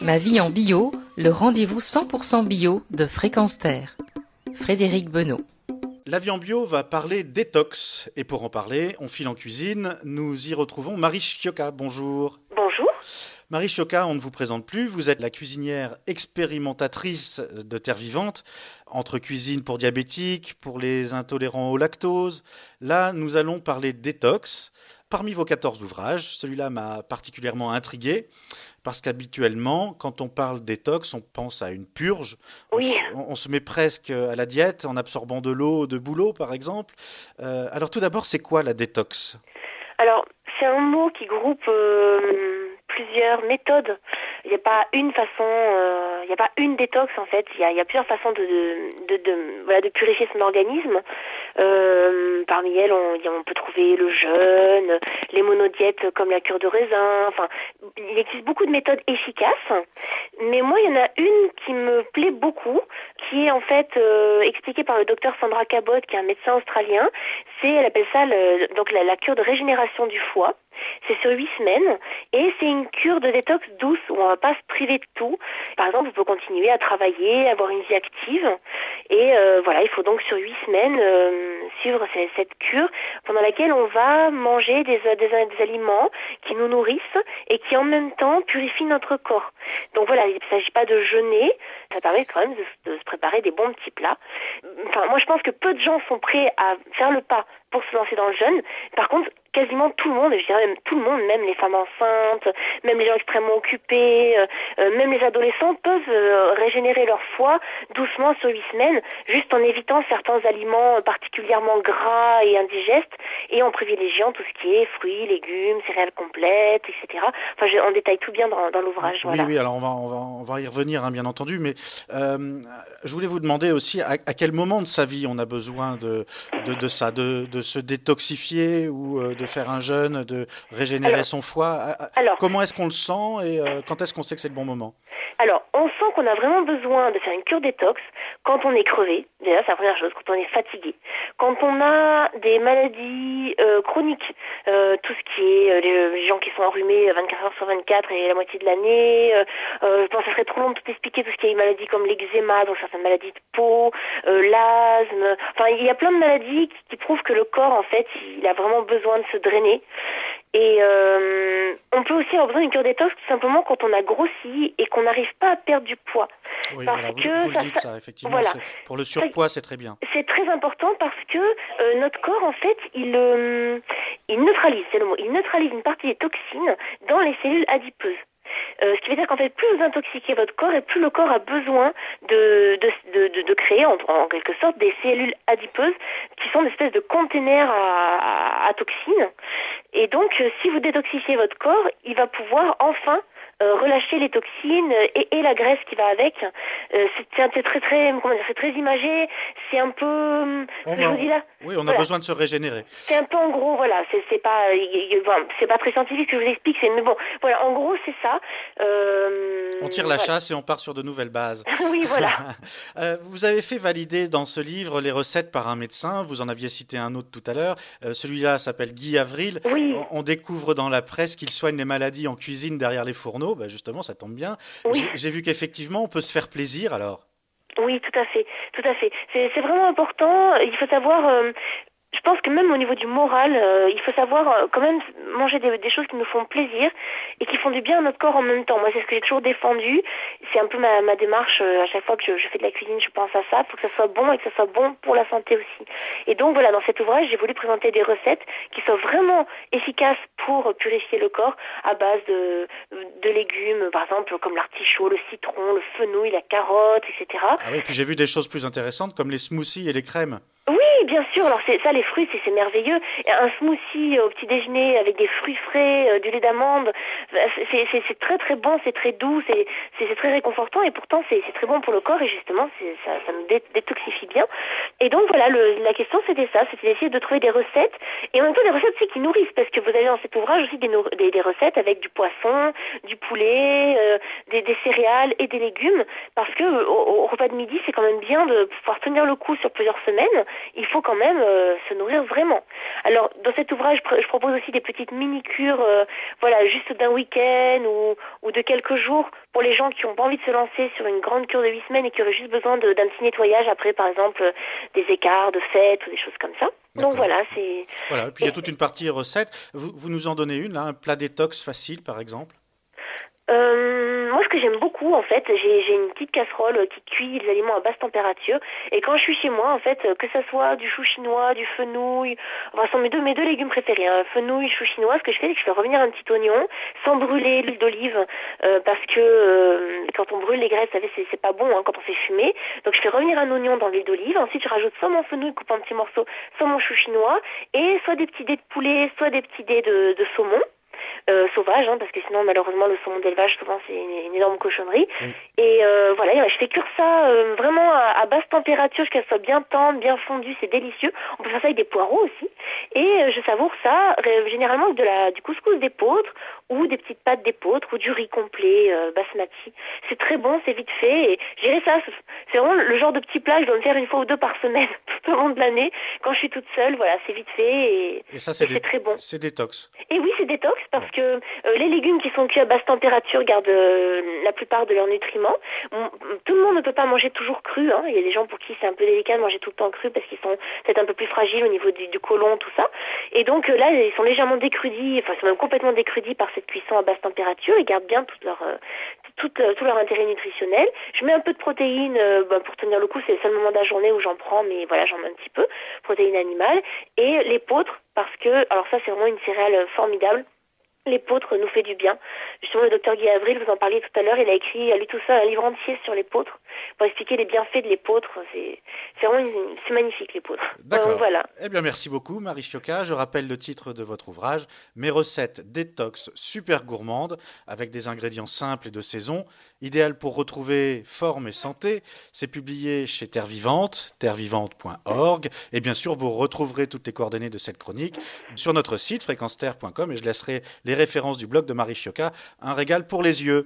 Ma vie en bio, le rendez-vous 100% bio de Fréquence Terre. Frédéric Benoît. La vie en bio va parler détox. Et pour en parler, on file en cuisine. Nous y retrouvons Marie Chioka. Bonjour. Bonjour. Marie Chioka, on ne vous présente plus. Vous êtes la cuisinière expérimentatrice de Terre Vivante, entre cuisine pour diabétiques, pour les intolérants au lactose. Là, nous allons parler détox. Parmi vos 14 ouvrages, celui-là m'a particulièrement intrigué, parce qu'habituellement, quand on parle détox, on pense à une purge. Oui. On se met presque à la diète en absorbant de l'eau de bouleau, par exemple. Alors tout d'abord, c'est quoi la détox ? Alors, c'est un mot qui groupe plusieurs méthodes. Il n'y a pas une façon, il n'y a pas une détox en fait. Il y a plusieurs façons de purifier son organisme. Parmi elles, on peut trouver le jeûne, les monodiètes comme la cure de raisin. Enfin, il existe beaucoup de méthodes efficaces. Mais moi, il y en a une qui me plaît beaucoup, qui est en fait expliquée par le docteur Sandra Cabot, qui est un médecin australien. Elle appelle ça la cure de régénération du foie. C'est sur 8 semaines et c'est une cure de détox douce où on ne va pas se priver de tout. Par exemple, on peut continuer à travailler, avoir une vie active et il faut donc sur 8 semaines suivre cette cure pendant laquelle on va manger des aliments qui nous nourrissent et qui en même temps purifient notre corps. Donc voilà, il ne s'agit pas de jeûner, ça permet quand même de se préparer des bons petits plats. Enfin, moi je pense que peu de gens sont prêts à faire le pas pour se lancer dans le jeûne. Par contre, quasiment tout le monde, je dirais même tout le monde, même les femmes enceintes, même les gens extrêmement occupés, même les adolescents peuvent régénérer leur foie doucement sur 8 semaines, juste en évitant certains aliments particulièrement gras et indigestes et en privilégiant tout ce qui est fruits, légumes, céréales complètes, etc. Enfin, on détaille tout bien dans l'ouvrage. Voilà. Oui, alors on va y revenir, bien entendu, mais je voulais vous demander aussi à quel moment de sa vie on a besoin de ça, de se détoxifier ou de faire un jeûne, de régénérer son foie. Comment est-ce qu'on le sent et quand est-ce qu'on sait que c'est le bon moment ? Alors, on sent qu'on a vraiment besoin de faire une cure détox quand on est crevé. Déjà, c'est la première chose, quand on est fatigué. Quand on a des maladies chroniques, tout ce qui est les gens qui sont enrhumés 24 heures sur 24 et la moitié de l'année. Je pense que ça serait trop long de tout expliquer tout ce qui est maladies comme l'eczéma, donc certaines maladies de peau, l'asthme. Enfin, il y a plein de maladies qui prouvent que le corps, en fait, il a vraiment besoin de se drainer. Et on peut aussi avoir besoin d'une cure détox tout simplement quand on a grossi et qu'on n'arrive pas à perdre du poids. Oui, vous le dites ça, effectivement. Voilà. Pour le surpoids, c'est très bien. C'est très important parce que notre corps, en fait, il neutralise, c'est le mot, il neutralise une partie des toxines dans les cellules adipeuses. Ce qui veut dire qu'en fait, plus vous intoxiquez votre corps et plus le corps a besoin de créer en quelque sorte des cellules adipeuses qui sont des espèces de containers à toxines. Et donc, si vous détoxifiez votre corps, il va pouvoir enfin relâcher les toxines et la graisse qui va avec. C'est très imagé. C'est un peu je vous dis là. Oui, on a besoin de se régénérer. C'est un peu en gros, voilà. C'est pas très scientifique que je vous explique. Mais bon, voilà. En gros, c'est ça. On tire la chasse et on part sur de nouvelles bases. Oui, voilà. Vous avez fait valider dans ce livre les recettes par un médecin. Vous en aviez cité un autre tout à l'heure. Celui-là s'appelle Guy Avril. Oui. On découvre dans la presse qu'il soigne les maladies en cuisine derrière les fourneaux. Justement, ça tombe bien. Oui. J'ai vu qu'effectivement, on peut se faire plaisir alors. Oui, tout à fait. C'est vraiment important. Il faut savoir... Je pense que même au niveau du moral, il faut savoir quand même manger des choses qui nous font plaisir et qui font du bien à notre corps en même temps. Moi, c'est ce que j'ai toujours défendu. C'est un peu ma démarche. À chaque fois que je fais de la cuisine, je pense à ça. Il faut que ça soit bon et que ça soit bon pour la santé aussi. Et donc voilà, dans cet ouvrage, j'ai voulu présenter des recettes qui soient vraiment efficaces pour purifier le corps à base de légumes, par exemple comme l'artichaut, le citron, le fenouil, la carotte, etc. Ah oui, puis j'ai vu des choses plus intéressantes comme les smoothies et les crèmes. Oui, bien sûr. Alors ça, les fruits, c'est merveilleux. Un smoothie au petit déjeuner avec des fruits frais, du lait d'amande, c'est très très bon, c'est très doux, c'est très réconfortant et pourtant c'est très bon pour le corps et justement ça nous détoxifie bien. Et donc voilà, la question c'était d'essayer de trouver des recettes et en même temps des recettes aussi qui nourrissent parce que vous avez dans cet ouvrage aussi des recettes avec du poisson, du poulet, des céréales et des légumes, parce que au repas de midi, c'est quand même bien de pouvoir tenir le coup sur plusieurs semaines. Il faut quand même se nourrir vraiment. Alors, dans cet ouvrage, je propose aussi des petites mini-cures, juste d'un week-end ou de quelques jours pour les gens qui n'ont pas envie de se lancer sur une grande cure de 8 semaines et qui auraient juste besoin d'un petit nettoyage après, par exemple, des écarts de fête ou des choses comme ça. D'accord. Donc voilà, c'est... Voilà, et puis il y a toute une partie recette. Vous nous en donnez une, là, un plat détox facile, par exemple? Moi, ce que j'aime beaucoup, en fait, j'ai une petite casserole qui cuit les aliments à basse température. Et quand je suis chez moi, en fait, que ça soit du chou chinois, du fenouil, enfin, ce sont mes deux légumes préférés, hein, fenouil, chou chinois, ce que je fais, c'est que je fais revenir un petit oignon sans brûler l'huile d'olive, parce que quand on brûle les graisses, vous savez, c'est pas bon, hein, quand on fait fumer. Donc, je fais revenir un oignon dans l'huile d'olive. Ensuite, je rajoute soit mon fenouil coupé en petits morceaux, soit mon chou chinois, et soit des petits dés de poulet, soit des petits dés de saumon. Sauvage, hein, parce que sinon malheureusement le saumon d'élevage souvent c'est une énorme cochonnerie. Et je fais cuire ça vraiment à basse température jusqu'à ce qu'elle soit bien tendre, bien fondue, c'est délicieux. On peut faire ça avec des poireaux aussi. Et je savoure ça généralement avec du couscous d'épeautre ou des petites pâtes d'épeautre ou du riz complet basmati. C'est très bon, c'est vite fait. Et je dirais ça, c'est vraiment le genre de petit plat que je dois me faire une fois ou deux par semaine tout au long de l'année. Quand je suis toute seule, voilà, c'est vite fait et ça c'est très bon. C'est détox. Et oui, c'est détox parce que les légumes qui sont cuits à basse température gardent la plupart de leurs nutriments. Tout le monde ne peut pas manger toujours cru, hein. Il y a des gens pour qui c'est un peu délicat de manger tout le temps cru parce qu'ils sont peut-être un peu plus fragiles au niveau du côlon, tout ça. Et donc là, ils sont légèrement décrudis, enfin, ils sont même complètement décrudis par cette cuisson à basse température. Ils gardent bien tout leur intérêt nutritionnel. Je mets un peu de protéines pour tenir le coup. C'est le seul moment de la journée où j'en prends, mais voilà, j'en mets un petit peu. Protéines animales. Et l'épeautre, parce que, alors ça, c'est vraiment une céréale formidable. L'épeautre nous fait du bien. Justement, le docteur Guy Avril, vous en parliez tout à l'heure, il a écrit à lui tout seul un livre entier sur l'épeautre pour expliquer les bienfaits de l'épeautre. C'est vraiment c'est magnifique, l'épeautre. D'accord. Voilà. Eh bien, merci beaucoup, Marie Chiocca. Je rappelle le titre de votre ouvrage, Mes recettes détox super gourmandes, avec des ingrédients simples et de saison, idéal pour retrouver forme et santé. C'est publié chez Terre Vivante, terrevivante.org. Et bien sûr, vous retrouverez toutes les coordonnées de cette chronique sur notre site fréquenceterre.com et je laisserai les références du blog de Marie Chiocca, un régal pour les yeux.